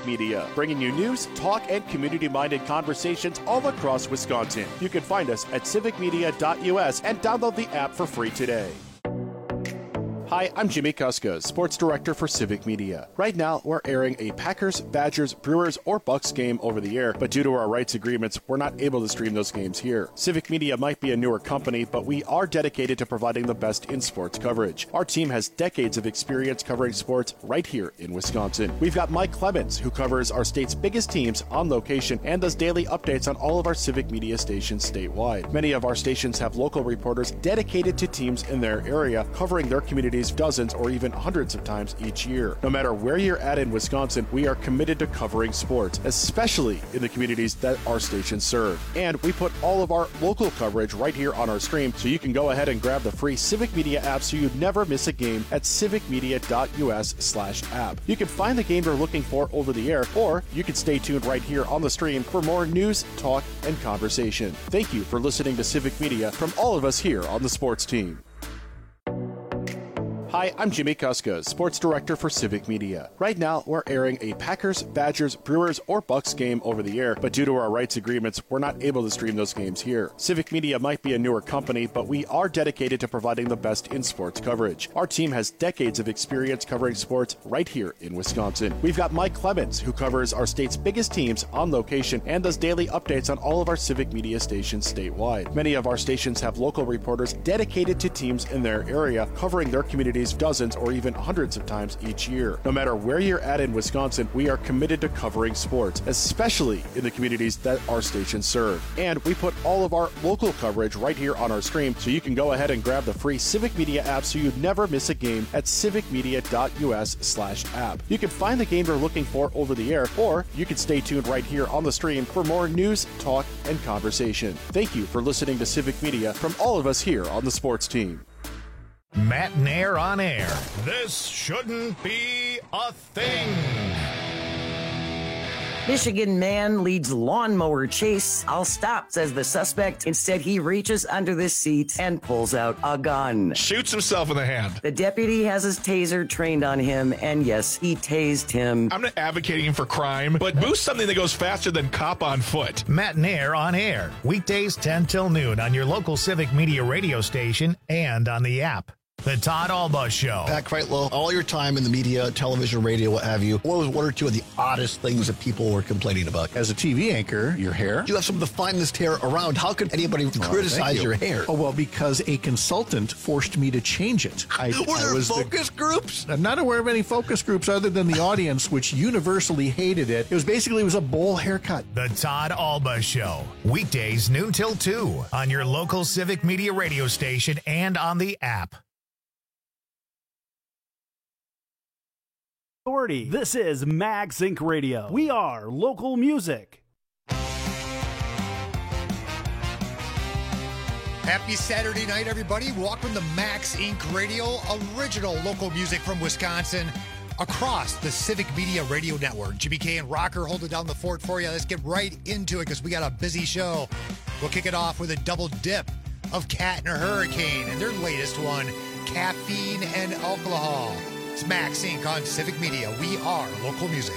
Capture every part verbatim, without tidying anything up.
Media, bringing you news, talk, and community-minded conversations all across Wisconsin. You can find us at civic media dot U S and download the app for free today. Hi, I'm Jimmy Kuska, Sports Director for Civic Media. Right now, we're airing a Packers, Badgers, Brewers, or Bucks game over the air, but due to our rights agreements, we're not able to stream those games here. Civic Media might be a newer company, but we are dedicated to providing the best in sports coverage. Our team has decades of experience covering sports right here in Wisconsin. We've got Mike Clemens, who covers our state's biggest teams on location and does daily updates on all of our Civic Media stations statewide. Many of our stations have local reporters dedicated to teams in their area, covering their communities dozens or even hundreds of times each year. No matter where you're at in Wisconsin, we are committed to covering sports, especially in the communities that our stations serve. And we put all of our local coverage right here on our stream, so you can go ahead and grab the free Civic Media app so you never miss a game at civic media dot U S slash app. You can find the game you're looking for over the air, or you can stay tuned right here on the stream for more news, talk, and conversation. Thank you for listening to Civic Media from all of us here on the sports team. Hi, I'm Jimmy Kuska, Sports Director for Civic Media. Right now, we're airing a Packers, Badgers, Brewers, or Bucks game over the air, but due to our rights agreements, we're not able to stream those games here. Civic Media might be a newer company, but we are dedicated to providing the best in sports coverage. Our team has decades of experience covering sports right here in Wisconsin. We've got Mike Clemens, who covers our state's biggest teams on location and does daily updates on all of our Civic Media stations statewide. Many of our stations have local reporters dedicated to teams in their area, covering their communities dozens or even hundreds of times each year. No matter where you're at in Wisconsin, we are committed to covering sports, especially in the communities that our stations serve. And we put all of our local coverage right here on our stream, so you can go ahead and grab the free Civic Media app so you never miss a game at civic media dot U S slash app. You can find the game you're looking for over the air, or you can stay tuned right here on the stream for more news, talk, and conversation. Thank you for listening to Civic Media from all of us here on the sports team. Matt Nair on air. This shouldn't be a thing. Michigan man leads lawnmower chase. I'll stop, says the suspect. Instead, he reaches under the seat and pulls out a gun. Shoots himself in the hand. The deputy has his taser trained on him, and yes, he tased him. I'm not advocating for crime, but boost something that goes faster than cop on foot. Matt Nair on air. Weekdays ten till noon on your local Civic Media radio station and on the app. The Todd Alba Show. Pat Kreitlow, all your time in the media, television, radio, what have you, what was one or two of the oddest things that people were complaining about? As a T V anchor, your hair. You have some of the finest hair around. How could anybody oh, criticize you. your hair? Oh, well, because a consultant forced me to change it. I, were there I was focus the, groups? I'm not aware of any focus groups other than the audience, which universally hated it. It was basically, it was a bowl haircut. The Todd Alba Show. Weekdays noon till two on your local Civic Media radio station and on the app. Authority. This is Max Incorporated. Radio. We are local music. Happy Saturday night, everybody. Welcome to Max Incorporated. Radio, original local music from Wisconsin across the Civic Media Radio Network. Jimmy K and Rocker holding down the fort for you. Let's get right into it because we got a busy show. We'll kick it off with a double dip of Cat and Hurricane and their latest one, Caffeine and Alcohol. It's Max Incorporated on Civic Media. We are local music.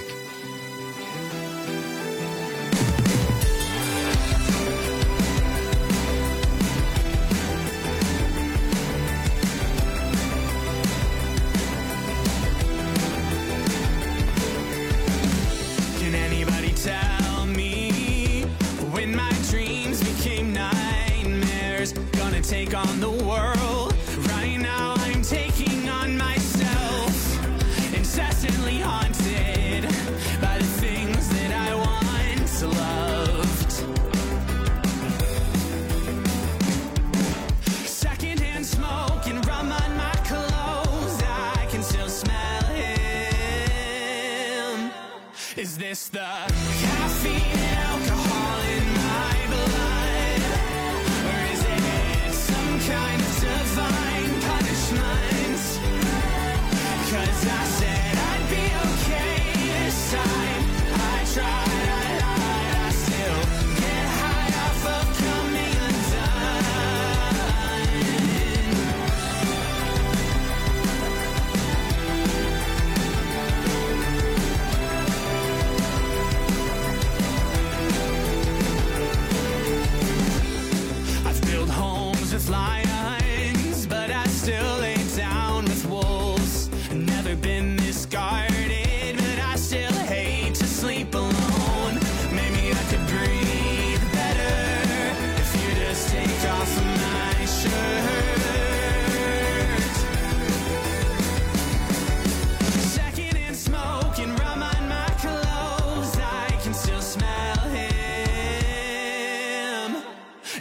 Can anybody tell me when my dreams became nightmares? Gonna take on the world. Right now I'm taking on myself. Incessantly haunted by the things that I once loved. Secondhand smoke and rum on my clothes. I can still smell him. Is this the caffeine and alcohol in my blood? Or is it some kind of divine punishment? 'Cause I said time I tried, I lied, I still get high off of coming undone.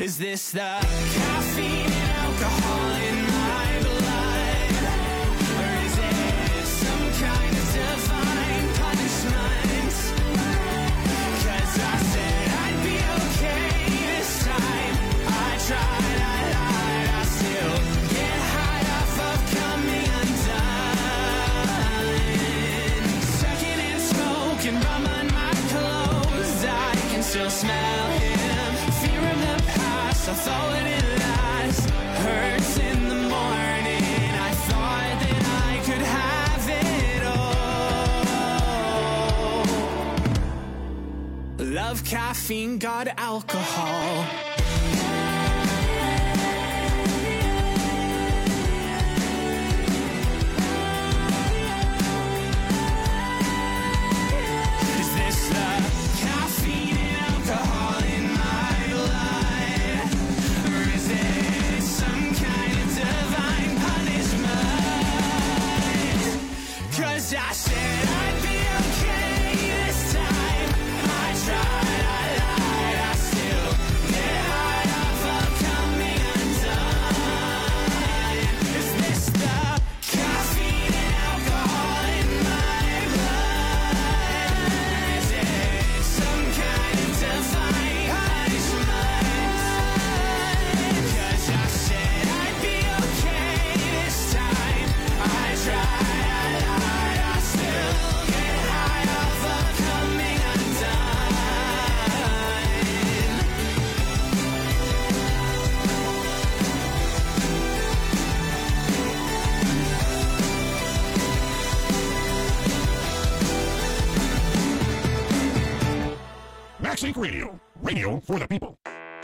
Is this the caffeine and alcohol in my blood? Or is it some kind of divine punishment? 'Cause I said I'd be okay this time. I tried, I lied, I still get high off of coming undone. Second in smoke and rum on my clothes, I can still smell him. Fear of the past, although it didn't last. Hurts in the morning, I thought that I could have it all. Love caffeine, God alcohol. Is this the caffeine and alcohol in my blood? Or is it some kind of divine punishment? 'Cause I said I'd be okay this time. I tried, I lied, I still get high off of coming undone. Is this the caffeine and alcohol in my blood? Is it some kind of divine punishment? 'Cause I said I'd be okay this time. I tried, I lied, I still get high off of coming undone. Max Inc Radio. Radio for the people.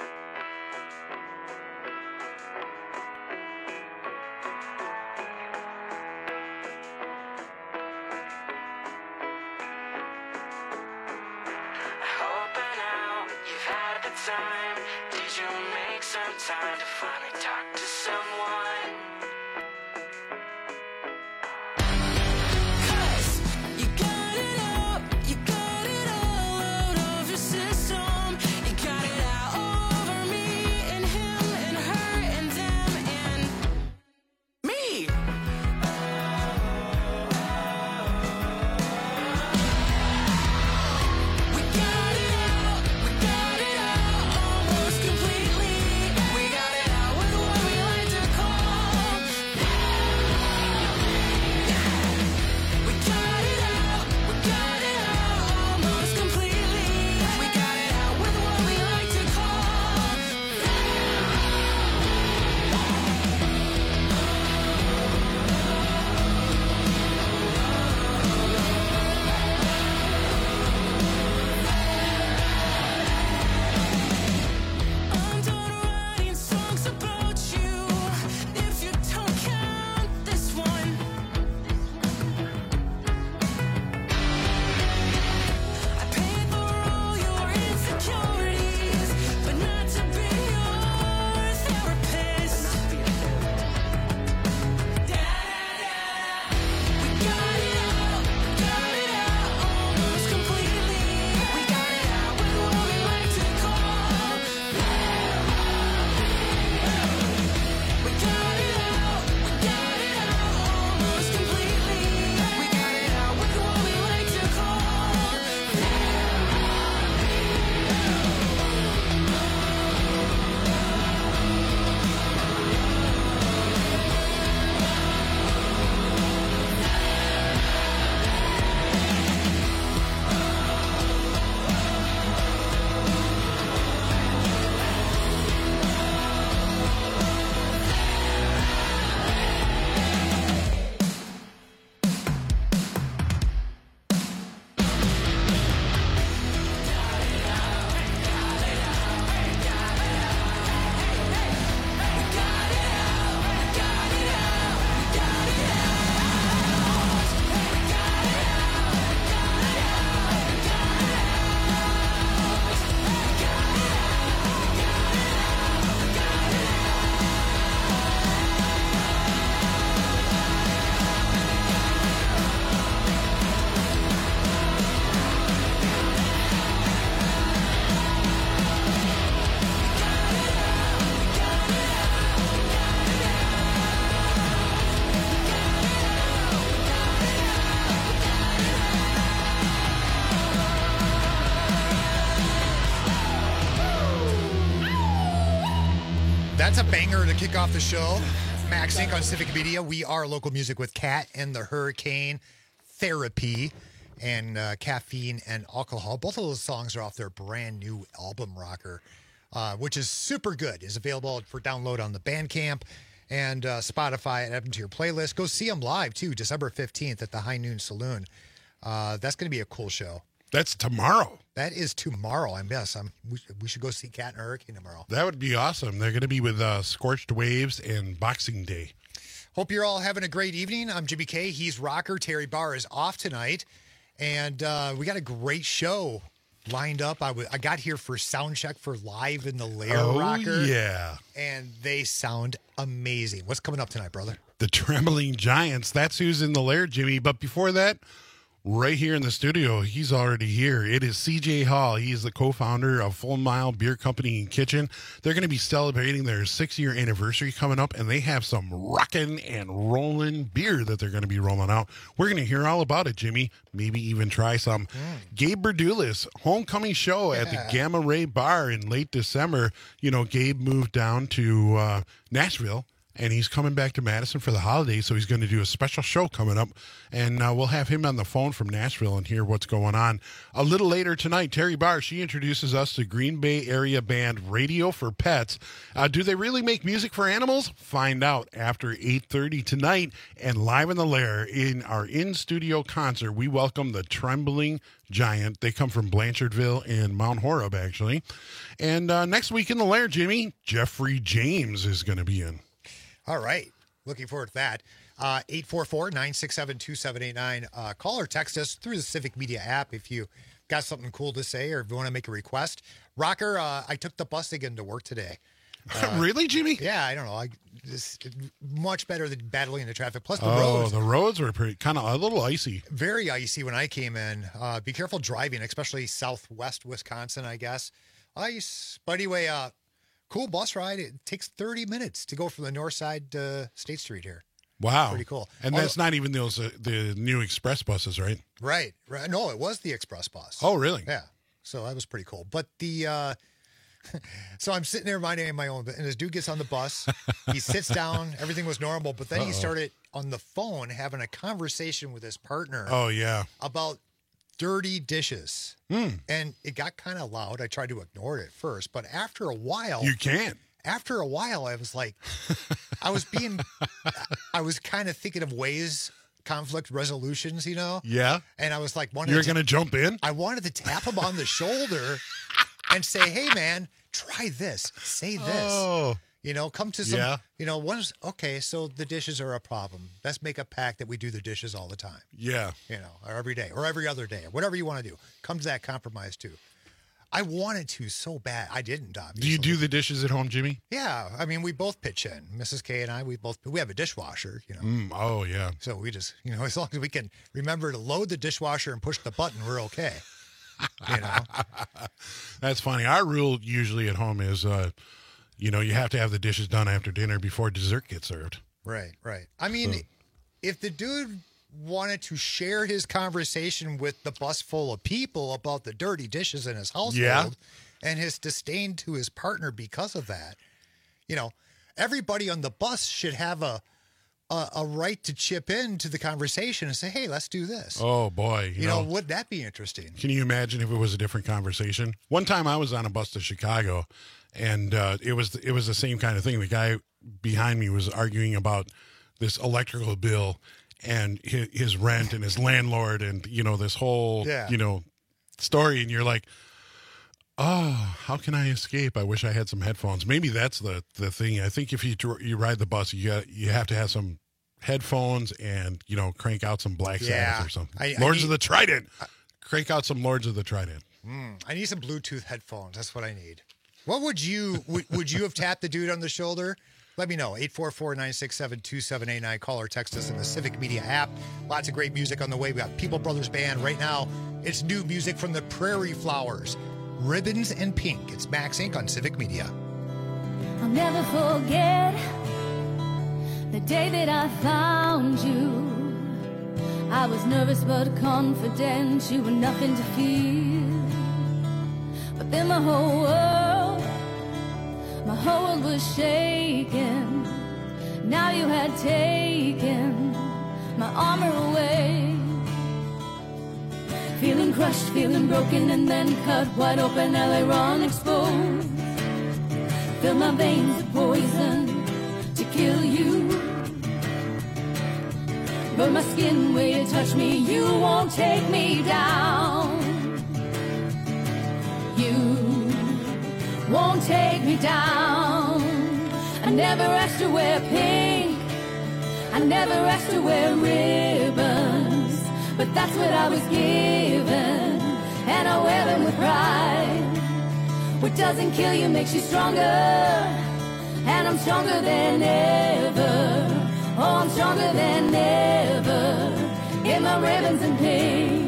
Hope by now you've had the time. Did you make some time to finally talk to someone? 'Cause you got it out, you got it all out of your system. You got it out over me and him and her and them and me. We got it out, we got it out almost completely. We got it out with what we like to call That's a banger to kick off the show. Max Inc on Civic Media. We are local music with Cat and the Hurricane, Therapy, and uh, Caffeine and Alcohol. Both of those songs are off their brand new album, Rocker, uh, which is super good. It's available for download on the Bandcamp and uh, Spotify, and add them to your playlist. Go see them live, too, December fifteenth at the High Noon Saloon. Uh, that's going to be a cool show. That's tomorrow. That is tomorrow. I miss. I'm, we, we should go see Cat and Hurricane tomorrow. That would be awesome. They're going to be with uh, Scorched Waves and Boxing Day. Hope you're all having a great evening. I'm Jimmy K. He's Rocker. Terry Barr is off tonight. And uh, we got a great show lined up. I, w- I got here for sound check for Live in the Lair, oh, Rocker. yeah. And they sound amazing. What's coming up tonight, brother? The Trembling Giants. That's who's in the lair, Jimmy. But before that, right here in the studio, he's already here. It is C J Hall. He's the co-founder of Full Mile Beer Company and Kitchen. They're going to be celebrating their six-year anniversary coming up, and they have some rockin' and rollin' beer that they're going to be rolling out. We're going to hear all about it, Jimmy. Maybe even try some. Mm. Gabe Berdulis, homecoming show at Yeah. the Gamma Ray Bar in late December. You know, Gabe moved down to uh, Nashville, and he's coming back to Madison for the holidays, so he's going to do a special show coming up, and uh, we'll have him on the phone from Nashville and hear what's going on. A little later tonight, Terry Barr, she introduces us to Green Bay area band Radio for Pets. Uh, do they really make music for animals? Find out after eight thirty tonight, and Live in the Lair in our in-studio concert. We welcome the Trembling Giant. They come from Blanchardville and Mount Horeb, actually. And uh, next week in the Lair, Jimmy, Jeffrey James is going to be in. All right. Looking forward to that. Uh, eight four four, nine six seven, two seven eight nine. Uh, call or text us through the Civic Media app if you got something cool to say or if you want to make a request. Rocker, uh, I took the bus again to work today. Uh, really, Jimmy? Yeah, I don't know. I this much better than battling the traffic. Plus the oh, roads. the roads were pretty kind of a little icy. Very icy when I came in. Uh, be careful driving, especially southwest Wisconsin, I guess. Ice. But anyway, uh, cool bus ride. It takes thirty minutes to go from the north side to State Street here. Wow. Pretty cool. And Although, that's not even those uh, the new express buses, right? Right. Right. No, it was the express bus. Oh, really? Yeah. So that was pretty cool. But the, uh, so I'm sitting there minding my own, and this dude gets on the bus. He sits down. Everything was normal. But then Uh-oh. he started on the phone having a conversation with his partner. Oh, yeah. About dirty dishes. Mm. And it got kind of loud. I tried to ignore it at first. But after a while. You can't. After a while, I was like, I was being, I was kind of thinking of ways, conflict resolutions, you know? Yeah. And I was like, you're going to jump in? I wanted to tap him on the shoulder and say, hey, man, try this. Say this. Oh. You know, come to some, yeah. you know, one's, okay, so the dishes are a problem. Let's make a pact that we do the dishes all the time. Yeah. You know, or every day or every other day or whatever you want to do. Come to that compromise, too. I wanted to so bad. I didn't, obviously. Do you do the dishes at home, Jimmy? Yeah. I mean, we both pitch in. Missus K and I, we both, we have a dishwasher, you know. Mm, oh, yeah. So we just, you know, as long as we can remember to load the dishwasher and push the button, we're okay. You know? That's funny. Our rule usually at home is, uh, you know, you have to have the dishes done after dinner before dessert gets served. Right, right. I mean, so. if the dude wanted to share his conversation with the bus full of people about the dirty dishes in his household yeah. and his disdain to his partner because of that, you know, everybody on the bus should have a a, a right to chip in to the conversation and say, hey, let's do this. Oh, boy. You, you know, know, would that be interesting? Can you imagine if it was a different conversation? One time I was on a bus to Chicago, and uh, it was it was the same kind of thing. The guy behind me was arguing about this electrical bill and his, his rent and his landlord and, you know, this whole, yeah. you know, story. And you're like, oh, how can I escape? I wish I had some headphones. Maybe that's the, the thing. I think if you you ride the bus, you got, you have to have some headphones and, you know, crank out some Black yeah. Sabbath or something. I, Lords I need, of the Trident. I, crank out some Lords of the Trident. Mm, I need some Bluetooth headphones. That's what I need. What would you, would, would you have tapped the dude on the shoulder? Let me know. eight four four, nine six seven, two seven eight nine. Call or text us in the Civic Media app. Lots of great music on the way. We got People Brothers Band. Right now, it's new music from the Prairie Flowers. Ribbons and Pink. It's Max Incorporated on Civic Media. I'll never forget the day that I found you. I was nervous but confident. You were nothing to fear. But then my whole world, my whole world world was shaking. Now you had taken my armor away. Feeling crushed, feeling broken, and then cut wide open, L A wrong exposed. Fill my veins with poison to kill you. Burn my skin where you touch me, you won't take me down. You won't take me down. I never asked to wear pink, I never asked to wear ribbons, but that's what I was given, and I wear them with pride. What doesn't kill you makes you stronger, and I'm stronger than ever. Oh, I'm stronger than ever, in my ribbons and pink.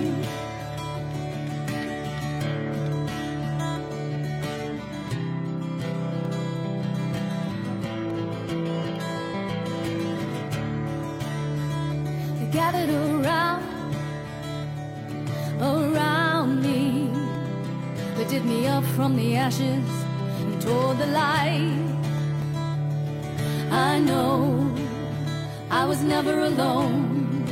Gathered around, around me. They did me up from the ashes and toward the light. I know I was never alone.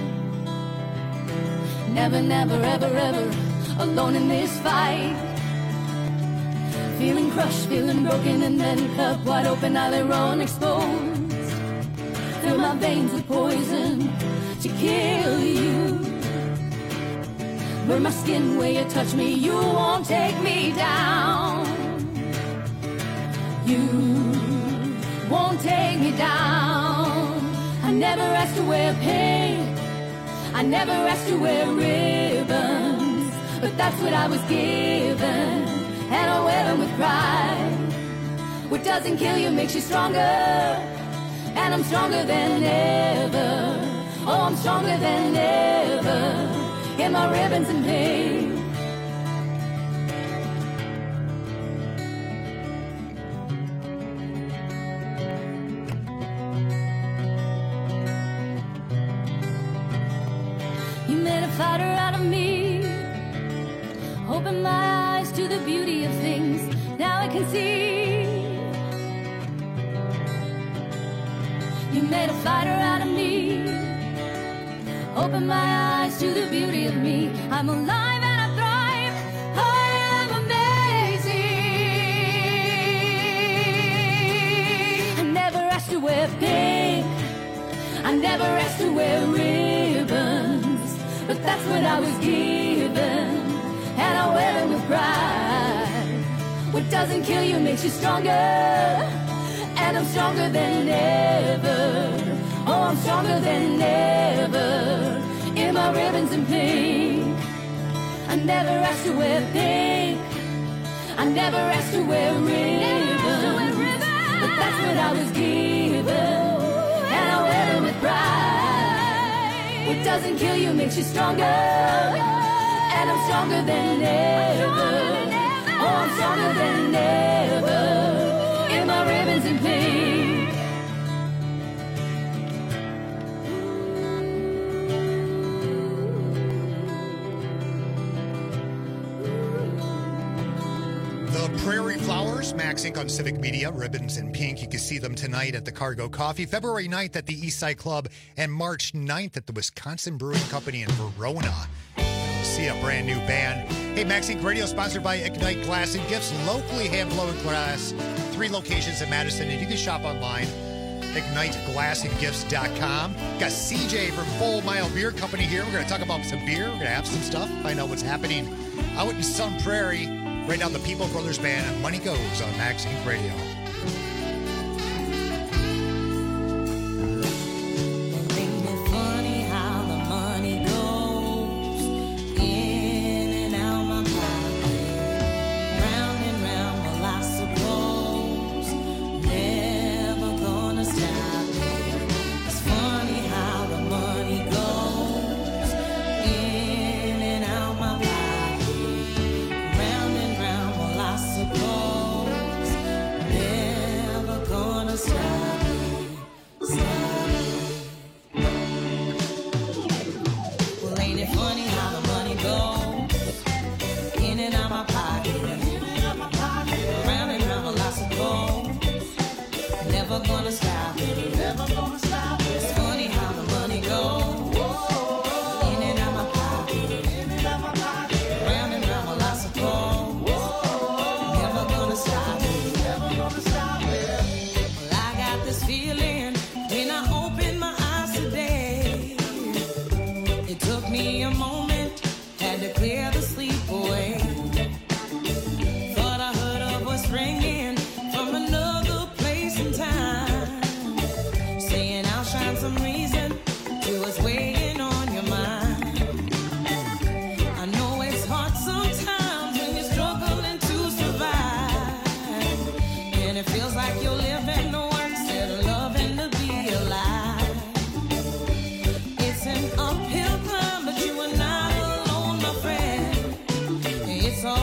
Never, never, ever, ever alone in this fight. Feeling crushed, feeling broken, and then cut wide open, now they're unexposed. Fill my veins with poison to kill you. Burn my skin where you touch me, you won't take me down. You won't take me down. I never asked to wear pink, I never asked to wear ribbons, but that's what I was given, and I wear them with pride. What doesn't kill you makes you stronger, and I'm stronger than ever. Oh, I'm stronger than ever, in my ribbons and pink. You made a fighter out of me. Open my eyes to the beauty of things, now I can see. You made a fighter out of me. Open my eyes to the beauty of me. I'm alive and I thrive. I am amazing. I never asked to wear pink, I never asked to wear ribbons, but that's what I was given, and I wear them with pride. What doesn't kill you makes you stronger, and I'm stronger than ever. Oh, I'm stronger than ever, in my ribbons and pink. I never asked to wear pink, I never asked to wear ribbons, but that's what I was given, and I wear them with pride. What doesn't kill you makes you stronger, and I'm stronger than ever. Oh, I'm stronger than ever, in my ribbons and pink. Prairie Flowers, Max Incorporated on Civic Media, Ribbons in Pink. You can see them tonight at the Cargo Coffee, February ninth at the Eastside Club, and March ninth at the Wisconsin Brewing Company in Verona. You'll see a brand new band. Hey, Max Incorporated Radio, sponsored by Ignite Glass and Gifts, locally hand-blown glass, three locations in Madison, and you can shop online, ignite glass and gifts dot com. Got C J from Full Mile Beer Company here. We're going to talk about some beer. We're going to have some stuff, find out what's happening out in Sun Prairie. Right now, the People Brothers Band and Money Goes on Max Incorporated Radio. Suppose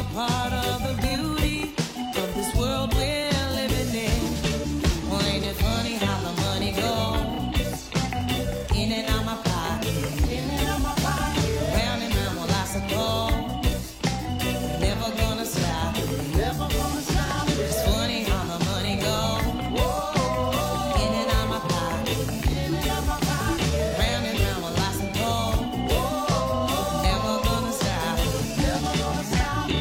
part of the beauty of this world we're living in. Well, ain't it funny how the money goes in and out my pocket, in and out my pocket, round and round. Well, I suppose never gonna stop, never gonna stop. It's funny how the money goes in and out my pocket, in and out my pocket, round and round. Well, I suppose never gonna stop, never gonna stop.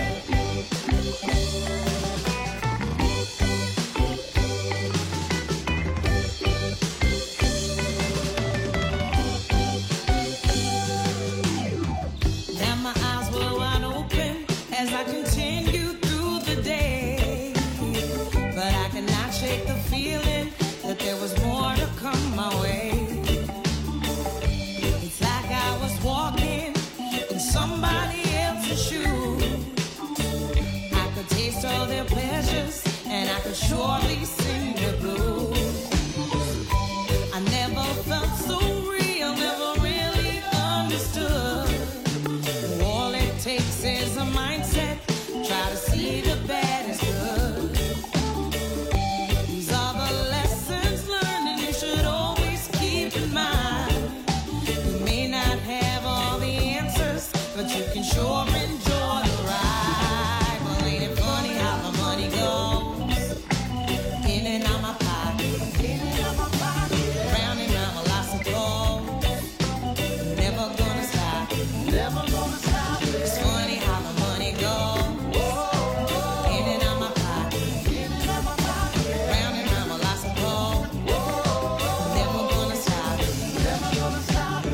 Now my eyes were wide open as I continued through the day, but I could not shake the feeling that there was more to come my way. It's like I was walking in somebody else's shoes. I could taste all their pleasures and I could surely sing the blues. I never felt so real, never really understood. All it takes is a mindset. Try to see the bad as good. These are the lessons learned, and you should always keep in mind. You may not have all the answers, but you can sure enjoy the ride. Well, ain't it funny how the money goes in and out my pocket, in and out my pocket, round and round. Well, I suppose never gonna stop, never gonna stop. It's funny how the money goes in and out my pocket, in and out my pocket, round and round. Well, I suppose never gonna stop, never gonna stop.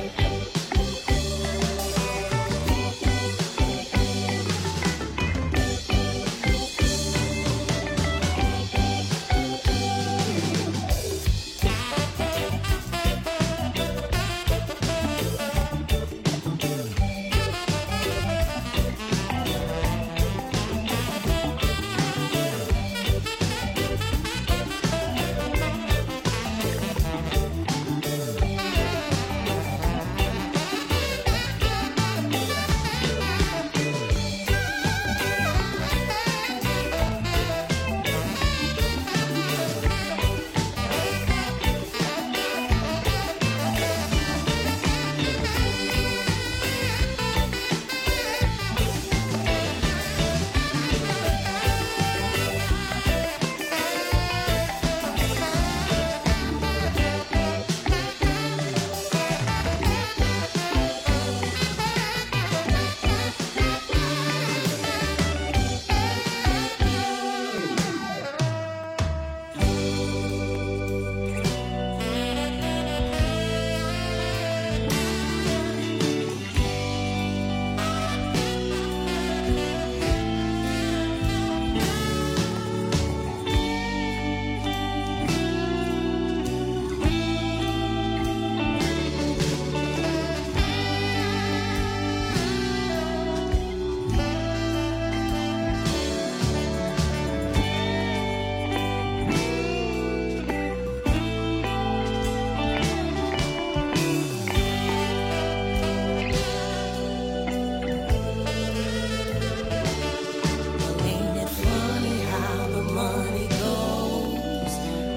Ain't it funny how the money goes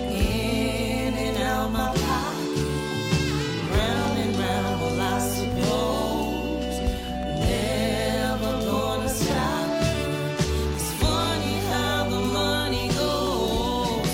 in and out my pocket, round and round. Well, I suppose never gonna stop. It's funny how the money goes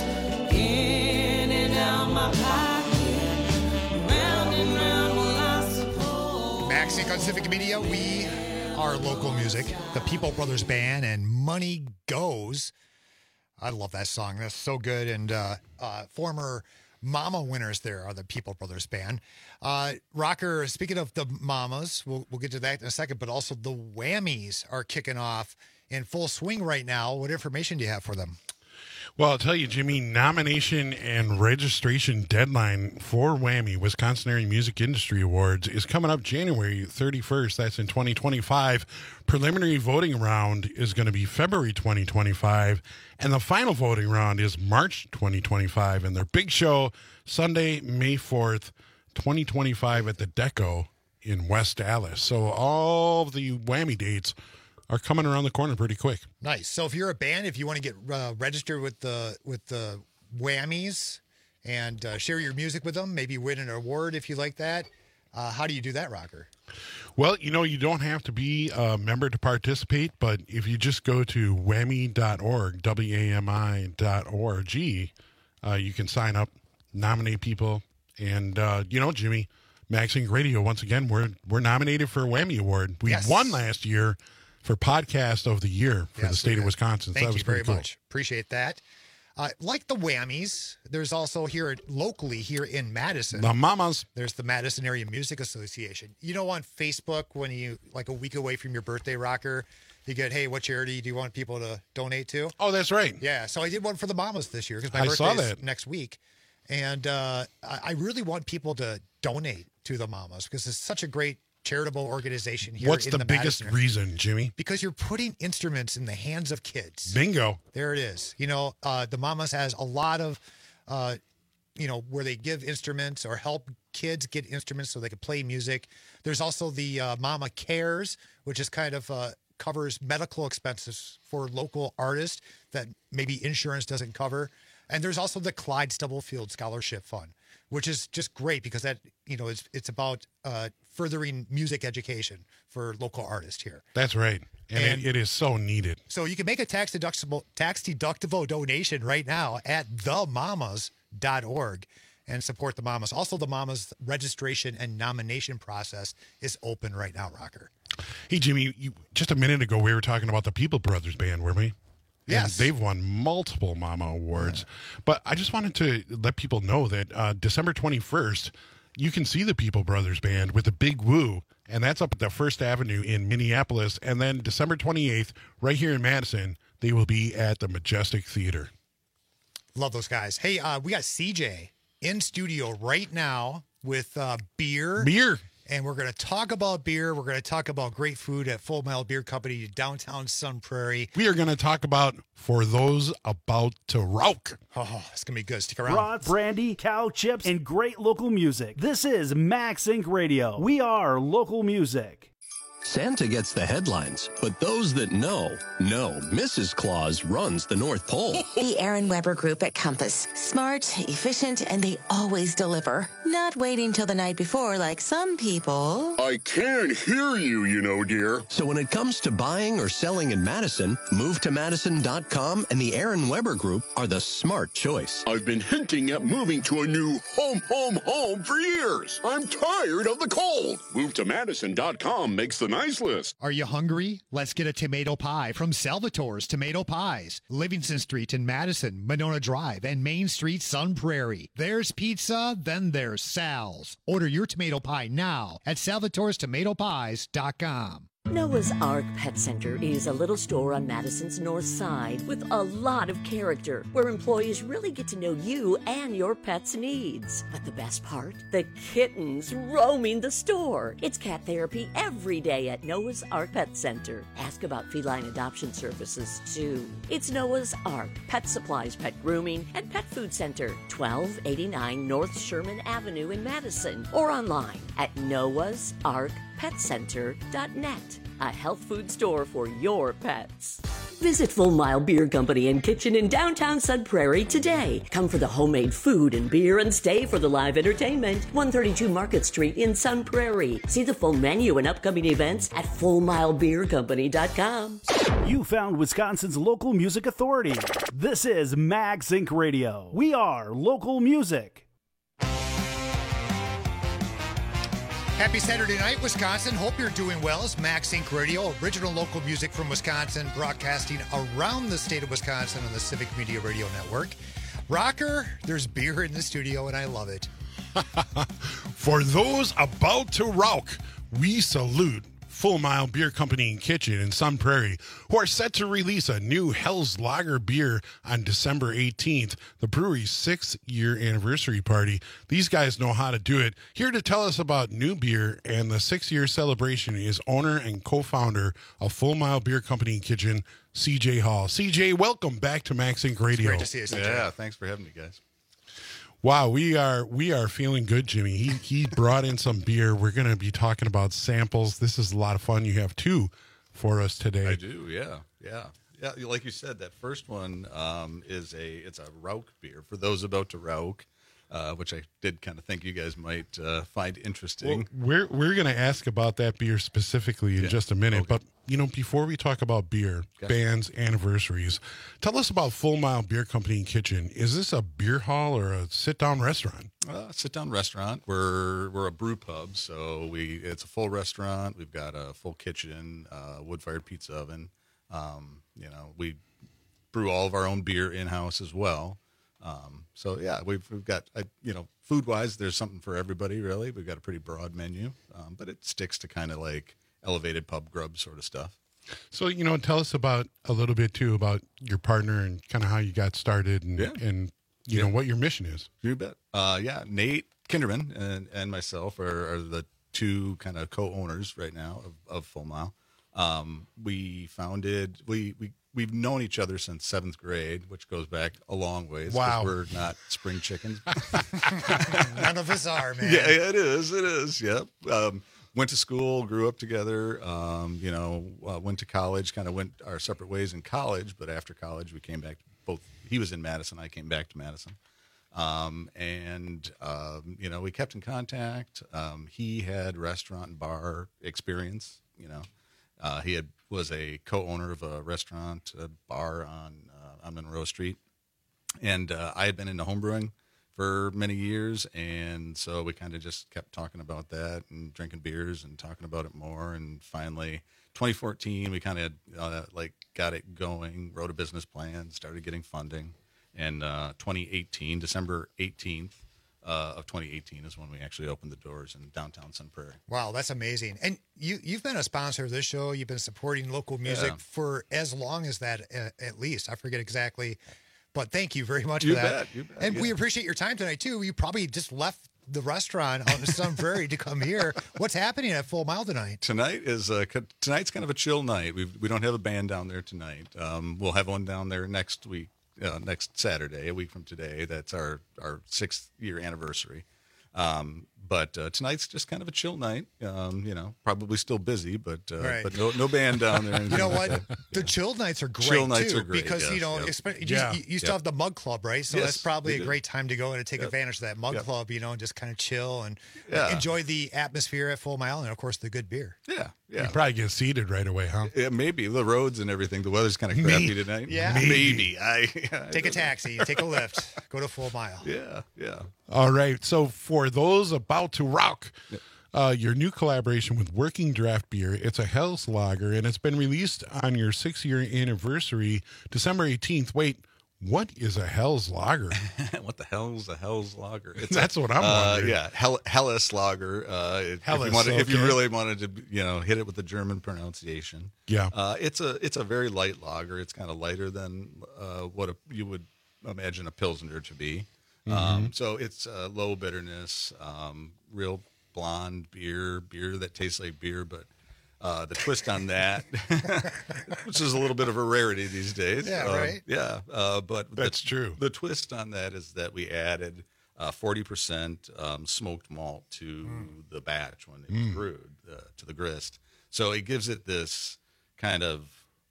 in and out my pocket, round and round. Well, I suppose. Max Inc on Civic Media. We are local music. The People Brothers Band and Money Goes. I love that song. That's so good. And uh, uh, former Mama winners there are the People Brothers Band. Uh, Rocker, speaking of the Mamas, we'll, we'll get to that in a second, but also the Whammies are kicking off in full swing right now. What information do you have for them? Well, I'll tell you, Jimmy, nomination and registration deadline for Whammy, Wisconsin Area Music Industry Awards, is coming up January thirty-first. That's in twenty twenty-five. Preliminary voting round is going to be February twenty twenty-five, and the final voting round is March twenty twenty-five. And their big show, Sunday, May fourth, twenty twenty-five at the Deco in West Allis. So all of the Whammy dates are coming around the corner pretty quick. Nice. So if you're a band, if you want to get uh, registered with the with the Whammies and uh, share your music with them, maybe win an award if you like that, uh, how do you do that, Rocker? Well, you know, you don't have to be a member to participate, but if you just go to whammy dot org, W A M I dot O R G, uh, you can sign up, nominate people, and, uh, you know, Jimmy, Max Inc Radio, once again, we're we're nominated for a Whammy Award. We Yes. won last year for Podcast of the Year for Yes, the state we of did. Wisconsin. Thank so that you was very pretty cool. much. Appreciate that. Uh, like the Whammies, there's also here locally here in Madison. The Mamas. There's the Madison Area Music Association. You know, on Facebook, when you, like a week away from your birthday, Rocker, you get, hey, what charity do you want people to donate to? Oh, that's right. Yeah, so I did one for the Mamas this year because my I birthday saw is that. next week. And uh, I I really want people to donate to the Mamas because it's such a great charitable organization here What's in the, the biggest Madison area. reason, Jimmy? Because you're putting instruments in the hands of kids. Bingo. There it is. You know, uh, the Mamas has a lot of, uh, you know, where they give instruments or help kids get instruments so they can play music. There's also the uh, Mama Cares, which is kind of uh, covers medical expenses for local artists that maybe insurance doesn't cover. And there's also the Clyde Stubblefield Scholarship Fund, which is just great because that, you know, it's, it's about uh, furthering music education for local artists here. That's right. And, And- it, it is so needed. So you can make a tax deductible tax deductible donation right now at the mamas dot org and support the Mamas. Also, the Mamas registration and nomination process is open right now, Rocker. Hey, Jimmy, you, just a minute ago, we were talking about the People Brothers Band, weren't we? Yes. And they've won multiple Mama Awards. But I just wanted to let people know that uh, December twenty-first, you can see the People Brothers Band with a big woo, and that's up at the First Avenue in Minneapolis. And then December twenty-eighth, right here in Madison, they will be at the Majestic Theater. Love those guys. Hey, uh, we got C J in studio right now with uh, beer. Beer. And we're going to talk about beer. We're going to talk about great food at Full Mile Beer Company, downtown Sun Prairie. We are going to talk about For Those About to Rouk. Oh, it's going to be good. Stick around. Brats, brandy, cow chips, and great local music. This is Max Inc Radio. We are local music. Santa gets the headlines, but those that know, know Missus Claus runs the North Pole. The Aaron Weber Group at Compass. Smart, efficient, and they always deliver. Not waiting till the night before like some people. I can't hear you, you know, dear. So when it comes to buying or selling in Madison, move to madison dot com and the Aaron Weber Group are the smart choice. I've been hinting at moving to a new home, home, home for years. I'm tired of the cold. Move to madison dot com makes the nice list. Are you hungry? Let's get a tomato pie from Salvatore's Tomato Pies. Livingston Street in Madison, Monona Drive, and Main Street, Sun Prairie. There's pizza, then there's Sal's. Order your tomato pie now at salvatores tomato pies dot com. Noah's Ark Pet Center is a little store on Madison's north side with a lot of character, where employees really get to know you and your pet's needs. But the best part? The kittens roaming the store. It's cat therapy every day at Noah's Ark Pet Center. Ask about feline adoption services, too. It's Noah's Ark Pet Supplies, Pet Grooming, and Pet Food Center, twelve eighty-nine North Sherman Avenue in Madison, or online at noahs ark pet center dot net. A health food store for your pets. Visit Full Mile Beer Company and Kitchen in downtown Sun Prairie today. Come for the homemade food and beer and stay for the live entertainment. one thirty-two Market Street in Sun Prairie. See the full menu and upcoming events at full mile beer company dot com. You found Wisconsin's local music authority. This is Max Inc Radio. We are local music. Happy Saturday night, Wisconsin. Hope you're doing well. It's Max Inc Radio, original local music from Wisconsin, broadcasting around the state of Wisconsin on the Civic Media Radio Network. Rocker, there's beer in the studio, and I love it. For those about to rouk, we salute Full Mile Beer Company and Kitchen in Sun Prairie, who are set to release a new Hell's Lager beer on December eighteenth, the brewery's sixth-year anniversary party. These guys know how to do it. Here to tell us about new beer and the six-year celebration is owner and co-founder of Full Mile Beer Company and Kitchen, C J Hall. C J, welcome back to Max Inc Radio. It's great to see you, C J. Yeah, thanks for having me, guys. Wow, we are we are feeling good, Jimmy. He he brought in some beer. We're going to be talking about samples. This is a lot of fun. You have two for us today. I do, yeah, yeah. Yeah, like you said, that first one um, is a it's a Rauch beer. For those about to Rauch, uh, which I did kind of think you guys might uh, find interesting. Well, we're we're going to ask about that beer specifically in Yeah. just a minute. Okay. But, you know, before we talk about beer, Okay. bands, anniversaries, tell us about Full Mile Beer Company and Kitchen. Is this a beer hall or a sit-down restaurant? Uh, sit down restaurant. We're we're a brew pub, so we it's a full restaurant. We've got a full kitchen, uh, wood fired pizza oven. Um, you know, we brew all of our own beer in house as well. Um, so yeah, we've we've got uh, you know, food wise, there's something for everybody really. We've got a pretty broad menu, um, but it sticks to kind of like elevated pub grub sort of stuff. So, you know, tell us about a little bit too about your partner and kind of how you got started and Yeah. and you know what your mission is. You bet. Uh, yeah, Nate Kinderman and, and myself are, are the two kind of co-owners right now of, of Full Mile. Um, we founded, we, we, we've known each other since seventh grade, which goes back a long ways. 'cause Wow. We're not spring chickens. None of us are, man. Yeah, it is. It is. Yep. Um, went to school, grew up together. Um, you know, uh, went to college. Kind of went our separate ways in college, but after college, we came back. Both he was in Madison, I came back to Madison, um, and um, you know, we kept in contact. Um, he had restaurant and bar experience. You know, uh, he had was a co-owner of a restaurant, a bar on uh, on Monroe Street, and uh, I had been into homebrewing for many years, and so we kind of just kept talking about that and drinking beers and talking about it more. And finally, twenty fourteen, we kind of uh, like got it going, wrote a business plan, started getting funding, and uh, twenty eighteen, December eighteenth uh, of twenty eighteen is when we actually opened the doors in downtown Sun Prairie. Wow, that's amazing. And you, you've been a sponsor of this show. You've been supporting local music Yeah. for as long as that, uh, at least. I forget exactly. But thank you very much You for that. bet, you bet, and yeah. we appreciate your time tonight, too. You probably just left the restaurant out in Sun Prairie to come here. What's happening at Full Mile tonight? Tonight is uh, co- tonight's kind of a chill night. We we don't have a band down there tonight. Um, we'll have one down there next week, uh, next Saturday, a week from today. That's our our sixth year anniversary. Um, but uh, tonight's just kind of a chill night. Um, you know, probably still busy, but uh, Right. but no no band down there. or You anything know like what? that. The chill nights are great, Chill nights too, are great, because, you yes, know, yep. expe- you, Yeah, you, you still yep. have the Mug Club, right? So Yes, that's probably we a do. great time to go in and take Yep. advantage of that Mug Yep. Club, you know, and just kind of chill and Yeah. enjoy the atmosphere at Full Mile and, of course, the good beer. Yeah, yeah. You probably get seated right away, huh? Yeah, maybe the roads and everything. The weather's kind of crappy tonight. Yeah. maybe. Maybe. I, I Take a don't know. taxi, take a lift, go to Full Mile. Yeah, yeah. All right. So for those about to rock, uh, your new collaboration with Working Draft Beer, it's a Hell's Lager, and it's been released on your six-year anniversary, December eighteenth. Wait, what is a Hell's Lager? What the hell's a Hell's Lager? It's That's a, what I'm uh, wondering. Yeah, Hell, Hellas Lager. Uh, if, Hellas, if, you wanted, if you okay. really wanted to, you know, hit it with the German pronunciation. Yeah. Uh, it's a it's a very light lager. It's kind of lighter than uh, what a, you would imagine a Pilsner to be. Um, Mhm. so it's uh, low bitterness, um, real blonde beer, beer that tastes like beer, but uh, the twist on that, which is a little bit of a rarity these days. Yeah, um, right? Yeah, uh, but That's the, true. The twist on that is that we added uh, forty percent um, smoked malt to the batch when it was Mm. brewed, uh, to the grist. So it gives it this kind of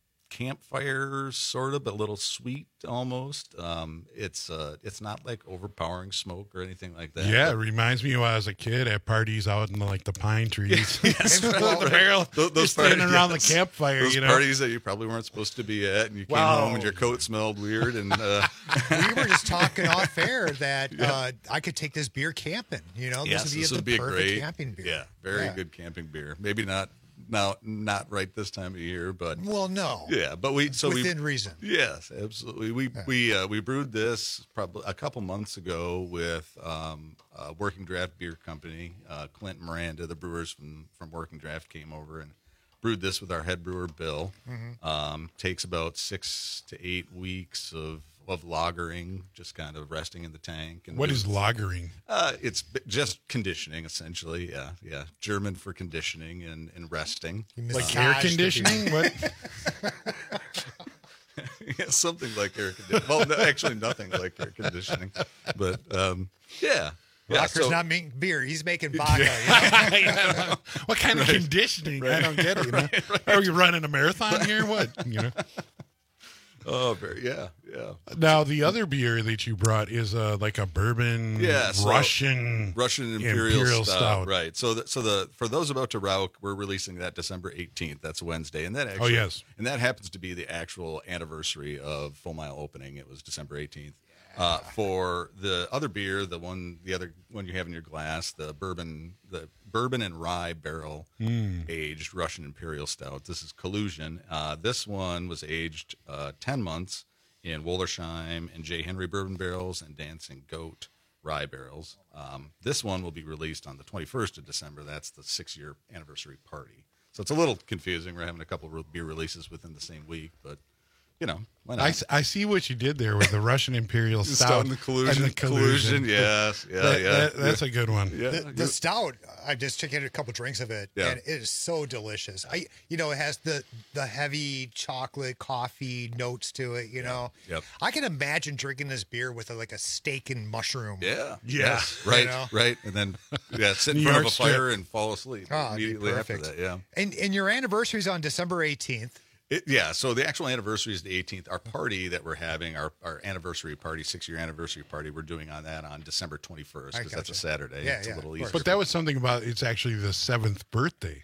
campfire sort of, but a little sweet almost. Um, it's uh, it's not like overpowering smoke or anything like that. Yeah, it But- reminds me when I was a kid at parties out in the, like the pine trees. Yes, With right, the right. barrel, Those, just standing parties- around yes. the campfire, Those you know. parties that you probably weren't supposed to be at, and you came Wow. home and your coat smelled weird, and uh, We were just talking off air that uh, I could take this beer camping. You know, yes, this would be, this the would be a perfect great camping beer. Yeah, very Yeah. good camping beer. Maybe not now, not right this time of year, but Well, no. yeah, but we so Within we, reason. Yes, absolutely. We we uh, we brewed this probably a couple months ago with um, a Working Draft Beer Company. Uh, Clint and Miranda, the brewers from from Working Draft, came over and brewed this with our head brewer Bill. Mhm. Um, takes about six to eight weeks of of lagering, just kind of resting in the tank. And What we- is lagering? Uh, it's b- just conditioning, essentially. Yeah, yeah. German for conditioning and, and resting. Like air conditioning? What? Yeah, something like air conditioning. Well, no, actually, nothing like air conditioning. But um, yeah, yeah. Rocker's so- not making beer; he's making vodka. you know? What kind of conditioning? I don't get it. You know? Right, right. Are you running a marathon here? What? You know. Oh, very, yeah, yeah. Now the other beer that you brought is uh, like a bourbon, Yeah, so Russian, Russian Imperial, Imperial stout, Stout. right? So, the, so the for those about to Rauk, we're releasing that December eighteenth. That's Wednesday, and that Oh, actually, yes. and that happens to be the actual anniversary of Full Mile opening. It was December eighteenth. Uh, for the other beer, the one, the other one you have in your glass, the bourbon, the bourbon and rye barrel Mm. aged Russian Imperial Stout. This is Collusion. Uh, this one was aged uh, ten months in Wollersheim and J. Henry bourbon barrels and Dancing Goat rye barrels. Um, this one will be released on the twenty-first of December. That's the six-year anniversary party. So it's a little confusing. We're having a couple of beer releases within the same week, but you know, why not? I, s- I see what you did there with the Russian Imperial The Stout stout and the collusion. and the collusion. Collusion, yes, yeah, That- yeah. that- that's Yeah. a good one. Yeah. The, the stout, I just took in a couple drinks of it, Yeah. and it is so delicious. I, you know, it has the the heavy chocolate coffee notes to it. You know, Yep. I can imagine drinking this beer with a, like a steak and mushroom. Yeah. You Yes. know? Right. You know? Right. And then yeah, sit in New front York of a fire strip. and fall asleep Oh, it'd be immediately after perfect. that. Yeah. And and your anniversary is on December eighteenth. It, yeah, so the actual anniversary is the eighteenth. Our party that we're having, our, our anniversary party, six-year anniversary party, we're doing on that on December twenty-first I because that's a gotcha. Saturday. Yeah, it's yeah, a little of easier. But that was something about it's actually the seventh birthday.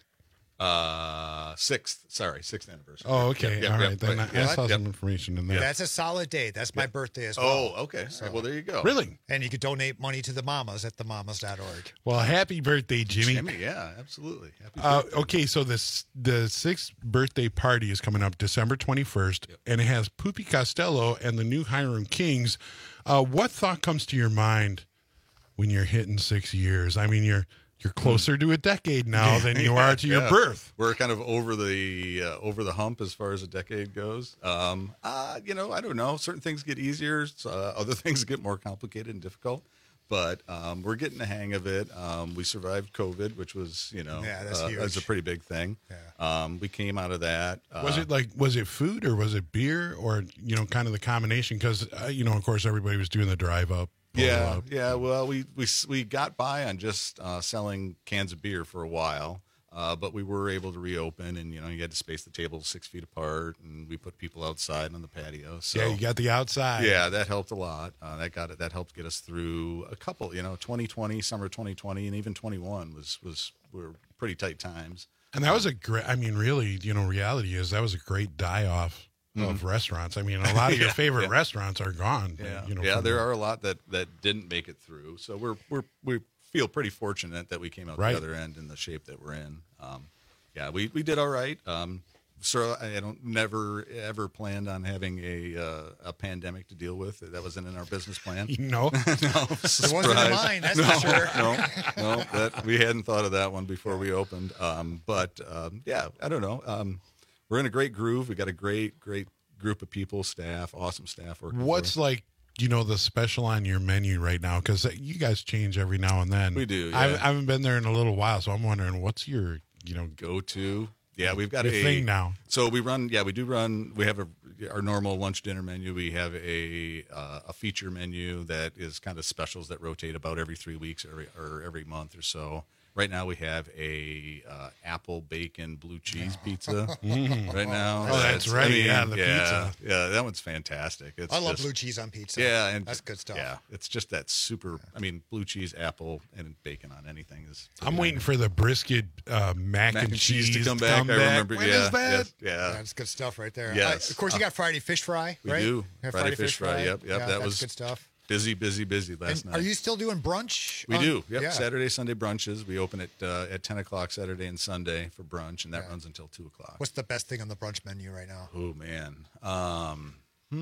Uh, sixth, sorry, sixth anniversary. Oh, okay. Yep, All yep, right. Then right. I, I Yep, saw yep. some information in there. That's a solid date. That's my birthday as well. Oh, okay. Well, there you go. Really? And you could donate money to the mamas at the mamas dot org. Well, happy birthday, Jimmy. Jimmy, yeah, absolutely. Happy Uh, birthday. okay, so this the sixth birthday party is coming up December twenty-first, and it has Poopy Costello and the new Hiram Kings. Uh, what thought comes to your mind when you're hitting six years? I mean, you're you're closer to a decade now than you are to your Yeah. birth. We're kind of over the uh, over the hump as far as a decade goes. Um, uh, you know, I don't know. Certain things get easier. Uh, other things get more complicated and difficult. But um, we're getting the hang of it. Um, we survived COVID, which was, you know, Yeah, that's uh, huge. that's a pretty big thing. Um, we came out of that. Uh, Was it like was it food or was it beer or you know kind of the combination? Because uh, you know, of course, everybody was doing the drive up. pull Yeah, up. yeah. Well, we we we got by on just uh, selling cans of beer for a while, uh, but we were able to reopen, and you know, you had to space the tables six feet apart, and we put people outside on the patio. So Yeah, you got the outside. Yeah, that helped a lot. Uh, that got it. That helped get us through a couple. You know, twenty twenty, summer twenty twenty, and even twenty-one was was were pretty tight times. And that was a great, I mean, really, you know, reality is that was a great die off of Mhm. restaurants. I mean, a lot of your Yeah, favorite yeah. restaurants are gone. Yeah, You know, yeah. from There the- are a lot that that didn't make it through. So we're we're we feel pretty fortunate that we came out Right. the other end in the shape that we're in. Um, yeah, we we did all right. Um, so I don't never ever planned on having a uh, a pandemic to deal with. That wasn't in our business plan. No, no, It wasn't in surprise. mine, that's no, for sure. No, no, that we hadn't thought of that one before we opened. Um, but um, yeah, I don't know. Um, we're in a great groove. We got a great, great group of people, staff, awesome staff working. for What's us. like, you know, the special on your menu right now? Because you guys change every now and then. We do, I, yeah. I haven't been there in a little while, so I'm wondering what's your, you know, go to. Yeah, we've got your a thing now. So we run. Yeah, we do run. We have a our normal lunch dinner menu. We have a uh, a feature menu that is kind of specials that rotate about every three weeks or every, or every month or so. Right now we have a uh, apple bacon blue cheese pizza. Mm. Right now, Oh, that's right. Yeah, the yeah, pizza. Yeah, that one's fantastic. It's I love just- blue cheese on pizza. Yeah, and That's good stuff. Yeah, it's just that super. I mean, blue cheese, apple, and bacon on anything is. I'm waiting for the brisket uh, mac, Mac and, and cheese to come back. I remember- When yeah, is that? yes, yeah. That's good stuff right there. Yes. Uh, of course, you got Friday fish fry, We right? do. Yeah, Friday, fish fry. Yep, yep. Yeah, that that's was good stuff. Busy, busy, busy last And night. are you still doing brunch? We on- do. Yep. Yeah. Saturday, Sunday brunches. We open it uh, at ten o'clock Saturday and Sunday for brunch, and that runs until two o'clock. What's the best thing on the brunch menu right now? Oh man. Um,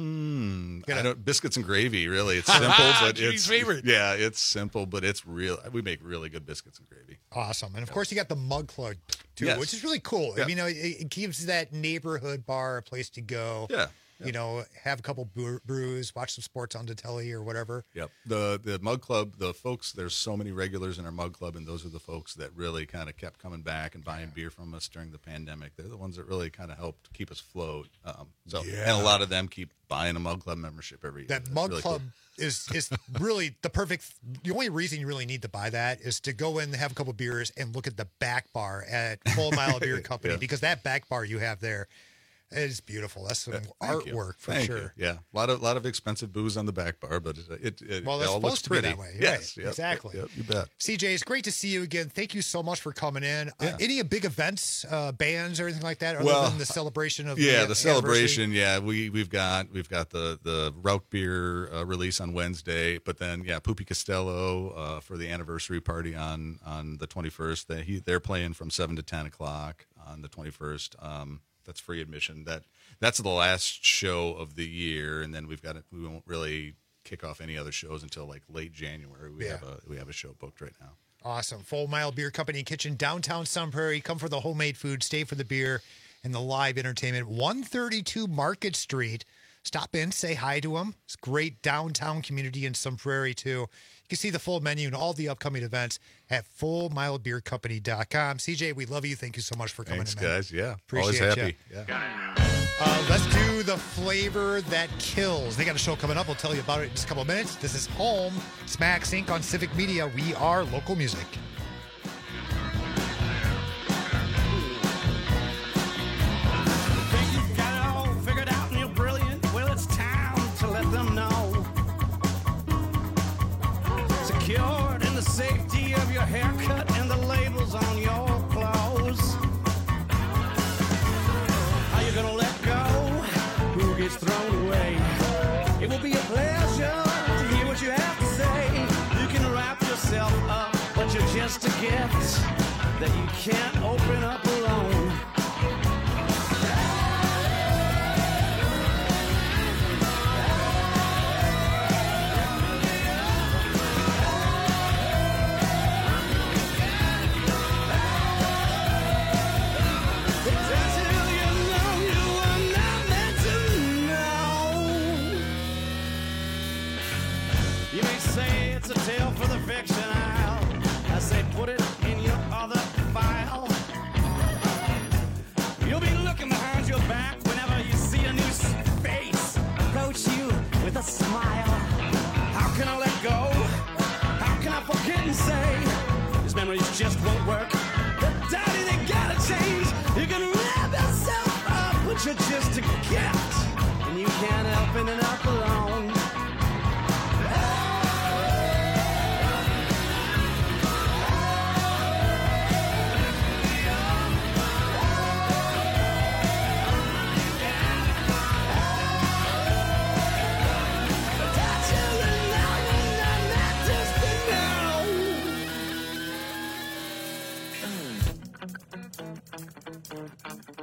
hmm. Get I a- don't. Biscuits and gravy. Really, it's simple, but Jimmy's it's favorite. Yeah, it's simple, but it's real. We make really good biscuits and gravy. Awesome. And of course, you got the mug club too, Yes. which is really cool. I Yeah. mean, you know, it, it gives that neighborhood bar a place to go. Yeah. you know, have a couple brew- brews, watch some sports on the telly or whatever. Yep. The the Mug Club, the folks, there's so many regulars in our Mug Club, and those are the folks that really kind of kept coming back and buying beer from us during the pandemic. They're the ones that really kind of helped keep us afloat. Um, so, Yeah. and a lot of them keep buying a Mug Club membership every year. That That's Mug really Club cool. is is really the perfect. The only reason you really need to buy that is to go in, have a couple beers, and look at the back bar at Full Mile Beer Company, Yeah. because that back bar you have there is beautiful. That's some Thank you. artwork for Thank sure. you. Yeah, a lot of lot of expensive booze on the back bar, but it it, it Well, that's all looks supposed to be pretty. that way. Yes, Right, yep, exactly. Yep, you bet. C J, it's great to see you again. Thank you so much for coming in. Uh, Yeah. any big events, uh, bands, or anything like that, other Well, than the celebration of yeah, the, the anniversary? celebration. Yeah, we we've got we've got the the Route beer uh, release on Wednesday, but then yeah, Poopy Costello uh, for the anniversary party on on the twenty-first. They he, they're playing from seven to ten o'clock on the twenty-first. Um, that's free admission. That that's the last show of the year, and then we've got it. We won't really kick off any other shows until like late January. We Yeah. have a we have a show booked right now. Awesome. Full Mile Beer Company Kitchen, downtown Sun Prairie. Come for the homemade food, stay for the beer, and the live entertainment. one thirty-two Market Street. Stop in, say hi to them. It's a great downtown community in Sun Prairie, too. You can see the full menu and all the upcoming events at full mile beer company dot com. C J, we love you. Thank you so much for coming Thanks, in, man. guys. Yeah, Appreciate always ya. happy. Yeah. Uh, let's do the flavor that kills. They got a show coming up. We'll tell you about it in just a couple of minutes. This is Home. It's Max Incorporated on Civic Media. We are local music. Think you've got it all figured out and you're brilliant? Well, it's time to let them know. Secured in the safety of your haircut and the labels on your clothes. How you gonna let go? Who gets thrown away? It will be a pleasure to hear what you have to say. You can wrap yourself up, but you're just a gift that you can't open up alone. You may say it's a tale for the fiction aisle. I say put it in your other file. You'll be looking behind your back whenever you see a new face approach you with a smile. How can I let go? How can I forget and say these memories just won't work? But daddy, they gotta change. You can wrap yourself up, but you're just a gift, and you can't help it up alone.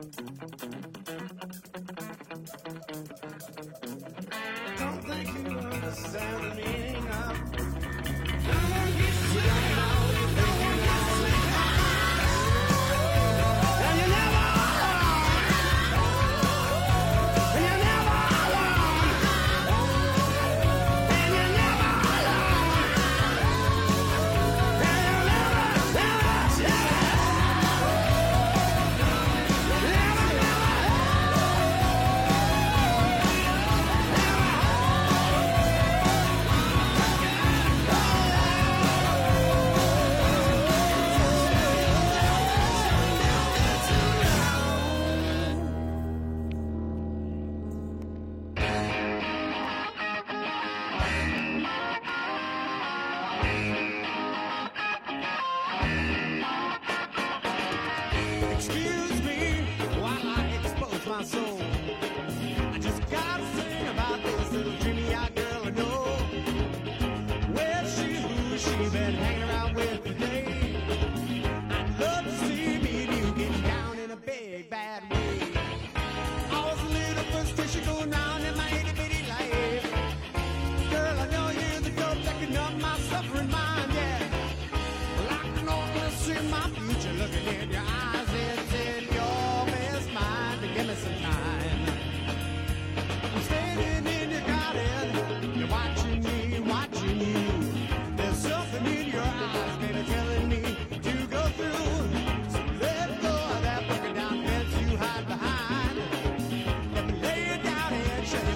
Don't think you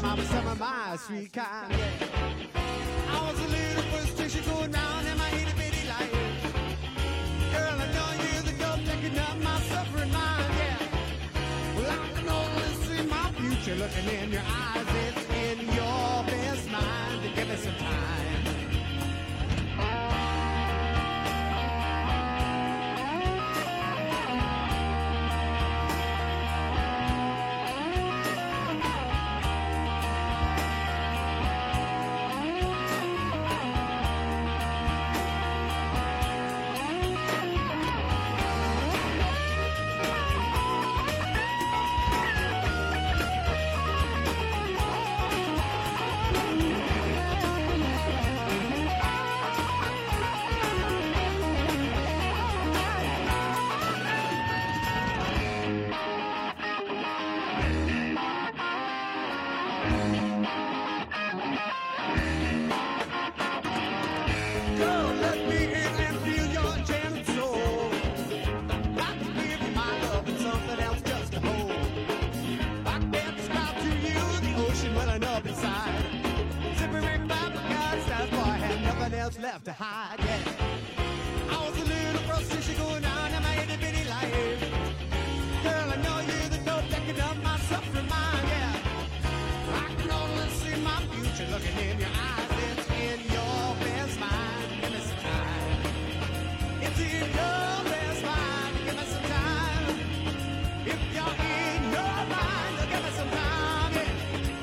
mama some of my sweet kind. Yeah. I was a little frustration going round in my itty bitty life. Girl, I know you're the dope taking up my suffering mind. Yeah. Well, I can only see my future looking in your eyes. It's in your best mind to give me some time. Left to hide, yeah. I was a little frustration going on in my itty bitty life. Girl, I know you're the dope taking up my suffering mind, yeah. I can only see my future looking in your eyes. It's in your best mind. Give me some time. It's in your best mind. Give me some time. If you're in your mind, give me some time, yeah.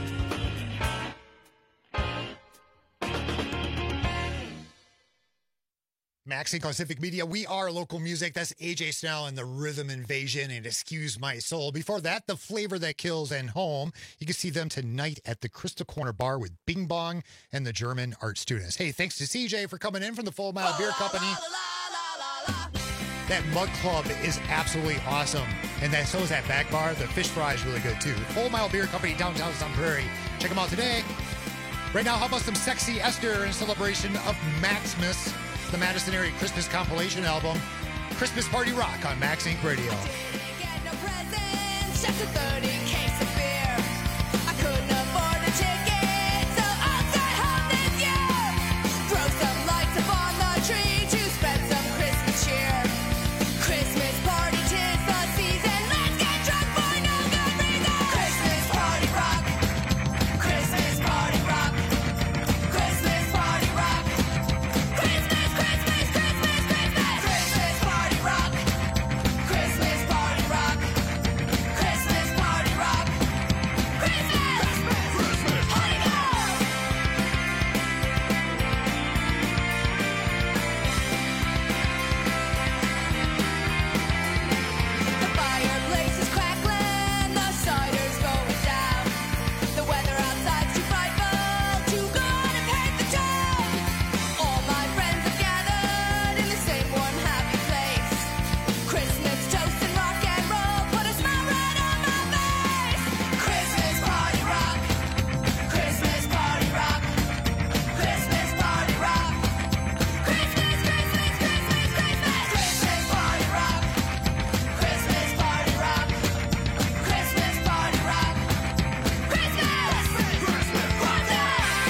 Max Inc on Civic Media. We are local music. That's A J Snell and the Rhythm Invasion and Excuse My Soul. Before that, The Flavor That Kills and Home. You can see them tonight at the Crystal Corner Bar with Bing Bong and the German art students. Hey, thanks to C J for coming in from the Full Mile Beer Company. That Mug Club is absolutely awesome. And then so is that back bar. The fish fry is really good too. Full Mile Beer Company, downtown Sun Prairie. Check them out today. Right now, how about some Sexy Esther in celebration of Maximus, the Madison area Christmas compilation album, Christmas Party Rock on Max Inc Radio. Get no presents, just a thirty case of beer. I couldn't afford a ticket, so I'll stay home this year. Throw some lights up on the tree to spread some Christmas cheer. Christmas party, tis the season. Let's get drunk for no good reason. Christmas party rock. Christmas party rock. Christmas party rock. Christmas, Christmas, Christmas, Christmas. Christmas party rock. Christmas party rock. Christmas party rock. Christmas, Christmas, Holy Ghost. The fireplace is crackling, the cider's going down. The weather outside's too frightful to go out and paint the town. All my friends have gathered in the same warm, happy place. Christmas toast and rock and roll put a smile right on my face. Christmas party rock. Christmas party rock. Christmas party rock. Christmas, Christmas, Christmas, Christmas. Christmas party rock. Christmas party rock. Christmas party rock. Christmas, Christmas, Christmas.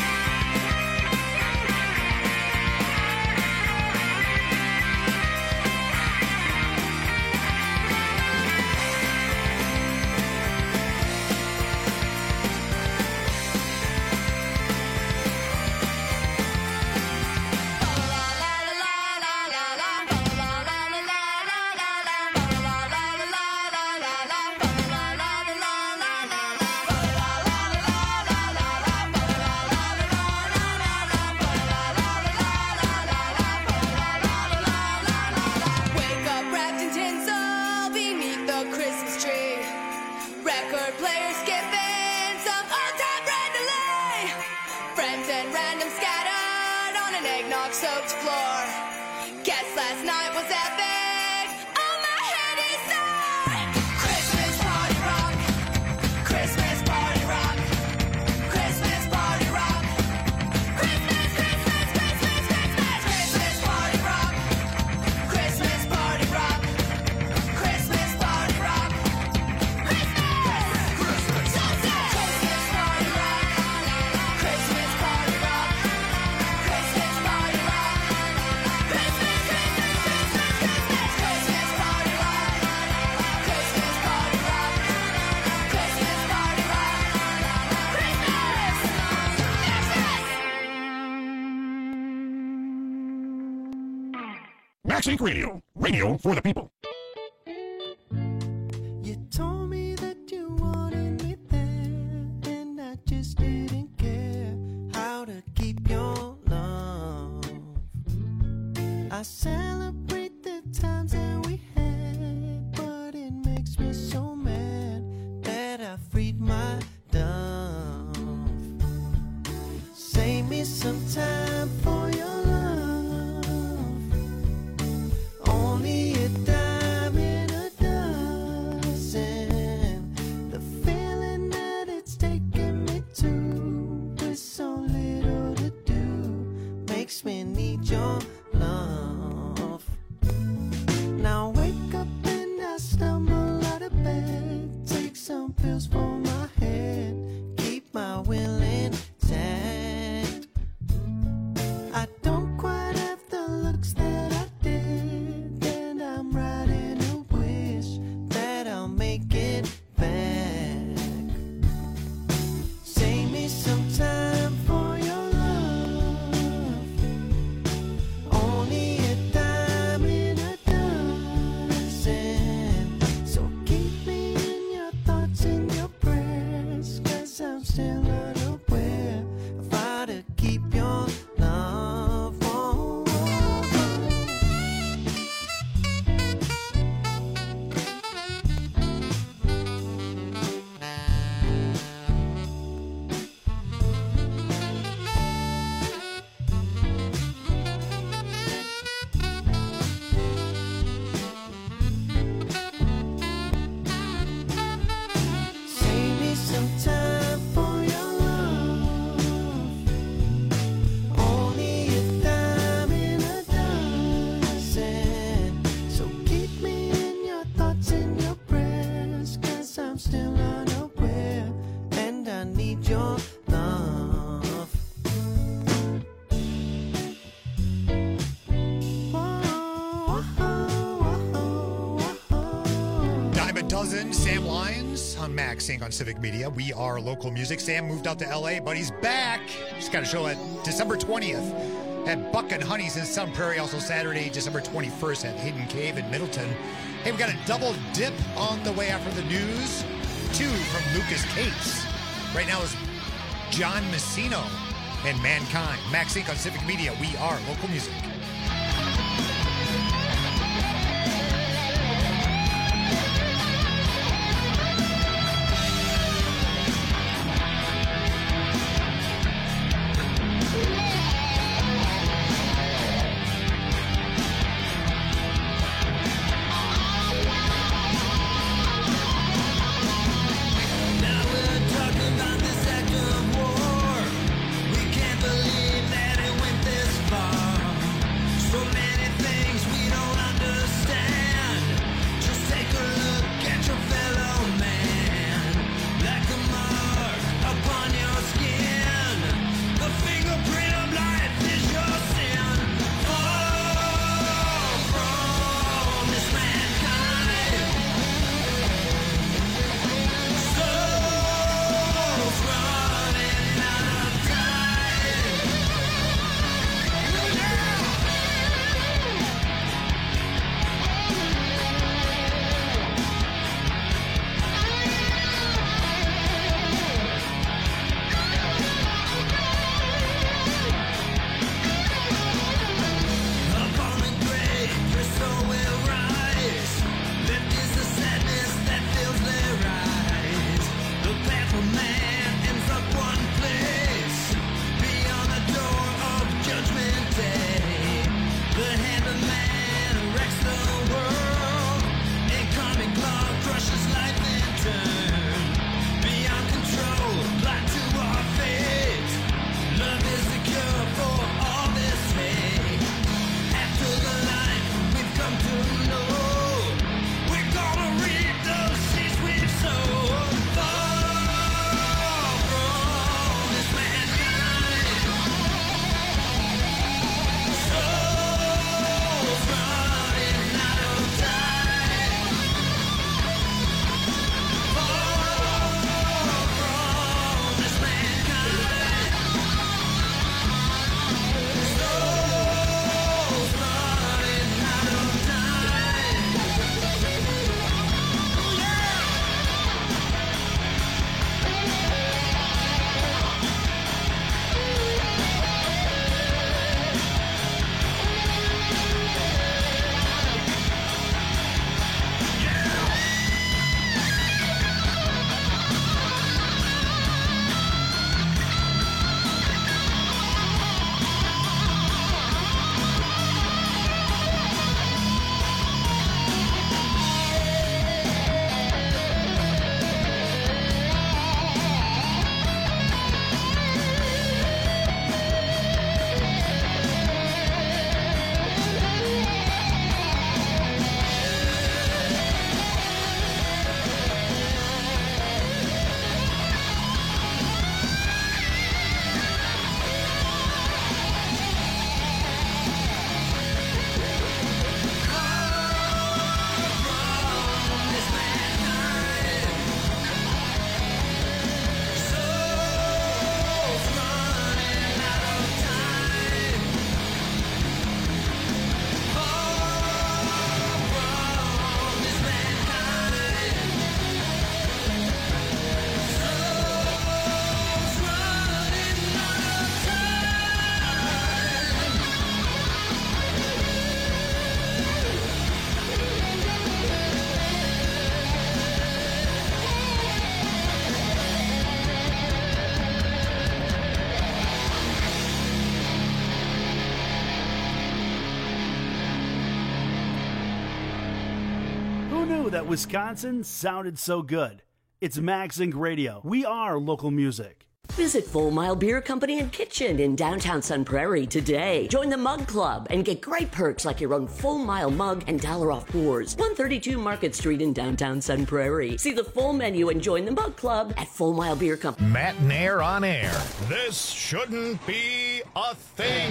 Wake up wrapped in tinsel beneath the Christmas tree. Record players skipping some old-time Brandolay. Friends and random scattered on an eggnog-soaked floor. Guess last night was epic. Oh, my head is sore. Christmas party rock. Christmas party rock. Christmas party rock. Christmas, Christmas, Christmas, Christmas. Christmas party rock. Christmas party rock. Christmas party rock. Christmas. Christmas. Christmas party rock. Max Inc Radio. Radio for the people. You told me that you wanted me there, and I just didn't care how to keep your love. I celebrate the times that we had, but it makes me so mad that I freed my dove. Save me some time for your love. Only a dime in a dozen. The feeling that it's taking me to, with so little to do, makes me need your love. Now wake up and I stumble out of bed, take some pills for my head, keep my will intact. I don't quite have the looks that I did, and I'm writing a wish that I'll make it back. Save me some time for your love. Only a dime in a dozen. So keep me in your thoughts and your prayers, 'cause I'm still unaware of how to keep your love. Oh, oh, save me some time for your love. Only a dime in a dozen. So keep me in your thoughts and your prayers, 'cause I'm still unaware, and I need your love. Dime a dozen, Sam Lyons on Max Inc on Civic Media. We are local music. Sam moved out to L A, but he's back. He's got a show at December twentieth at Buck and Honey's in Sun Prairie. Also Saturday, December twenty-first at Hidden Cave in Middleton. Hey, we got a double dip on the way after the news. Two from Lucas Cates. Right now is John Messino and Mankind. Max Inc on Civic Media. We are local music. Now we're talking about this act of war. We can't believe that it went this far. knew that Wisconsin sounded so good? It's Max Inc Radio. We are local music. Visit Full Mile Beer Company and Kitchen in downtown Sun Prairie today. Join the Mug Club and get great perks like your own Full Mile mug and dollar off pours. one thirty-two Market Street in downtown Sun Prairie. See the full menu and join the Mug Club at Full Mile Beer Company. Matt Nair on air. This shouldn't be a thing.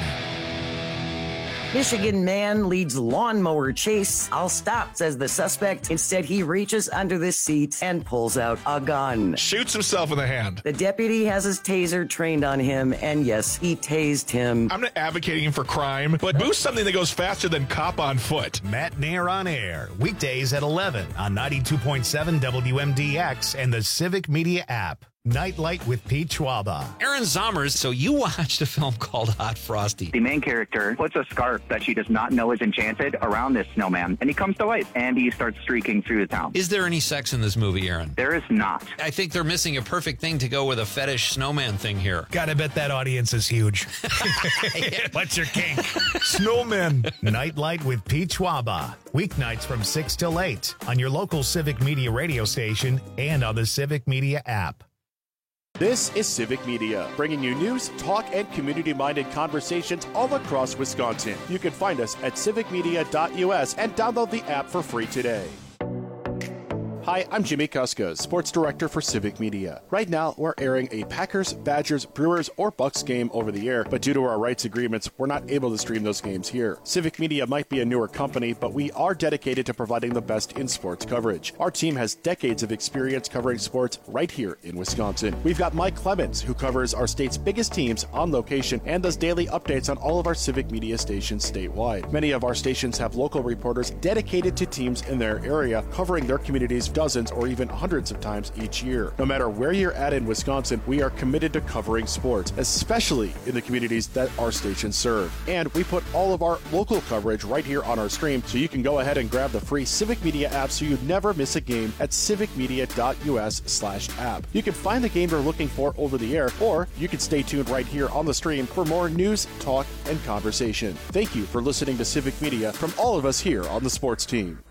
Michigan man leads lawnmower chase. I'll stop, says the suspect. Instead, he reaches under the seat and pulls out a gun. Shoots himself in the hand. The deputy has his taser trained on him, and yes, he tased him. I'm not advocating for crime, but boost something that goes faster than cop on foot. Matt Nair on air. Weekdays at eleven on ninety-two point seven W M D X and the Civic Media app. Nightlight with Pete Schwaba. Aaron Zommers, so you watched a film called Hot Frosty. The main character puts a scarf that she does not know is enchanted around this snowman, and he comes to life, and he starts streaking through the town. Is there any sex in this movie, Aaron? There is not. I think they're missing a perfect thing to go with a fetish snowman thing here. Gotta bet that audience is huge. What's your kink? Snowmen. Nightlight with Pete Schwaba. Weeknights from six till eight on your local Civic Media radio station and on the Civic Media app. This is Civic Media, bringing you news, talk, and community-minded conversations all across Wisconsin. You can find us at civic media dot U S and download the app for free today. Hi, I'm Jimmy Kuska, Sports Director for Civic Media. Right now, we're airing a Packers, Badgers, Brewers, or Bucks game over the air, but due to our rights agreements, we're not able to stream those games here. Civic Media might be a newer company, but we are dedicated to providing the best in sports coverage. Our team has decades of experience covering sports right here in Wisconsin. We've got Mike Clemens, who covers our state's biggest teams on location and does daily updates on all of our Civic Media stations statewide. Many of our stations have local reporters dedicated to teams in their area, covering their communities dozens or even hundreds of times each year. No matter where you're at in Wisconsin, we are committed to covering sports, especially in the communities that our stations serve. And we put all of our local coverage right here on our stream, so you can go ahead and grab the free Civic Media app so you never miss a game at civic media dot U S slash app. You can find the game you're looking for over the air, or you can stay tuned right here on the stream for more news, talk, and conversation. Thank you for listening to Civic Media from all of us here on the sports team.